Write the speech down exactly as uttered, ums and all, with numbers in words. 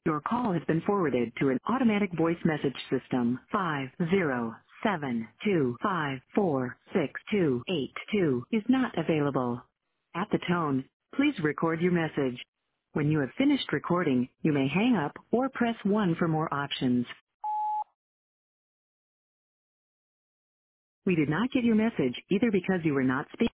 Your call has been forwarded to an automatic voice message system. Five zero seven two five four six two eight two is not available. At the tone, please record your message. When you have finished recording, you may hang up or press one for more options. We did not get your message either because you were not speaking